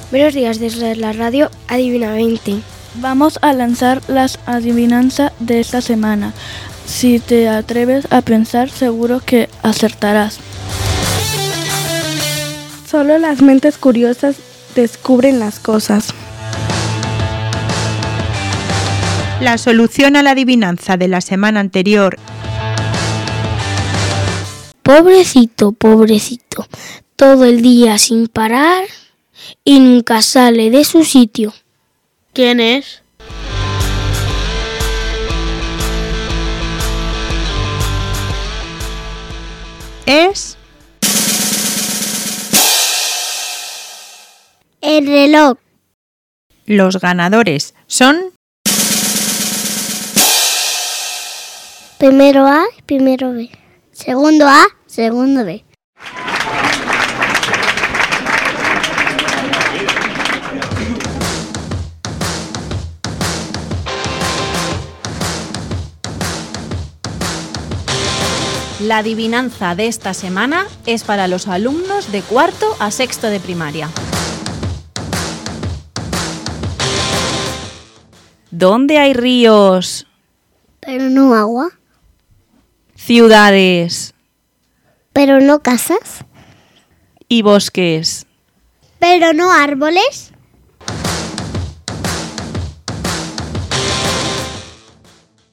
Buenos días desde la radio Adivina 20. Vamos a lanzar las adivinanzas de esta semana. Si te atreves a pensar, seguro que acertarás. Solo las mentes curiosas descubren las cosas. La solución a la adivinanza de la semana anterior. Pobrecito, pobrecito, todo el día sin parar y nunca sale de su sitio. ¿Quién es? Es El reloj. los ganadores son Primero A, primero B. Segundo A, segundo B. La adivinanza de esta semana es para los alumnos de 4º a 6º de primaria. ¿Dónde hay ríos, Pero no agua. ciudades Pero no casas. y bosques? Pero no árboles.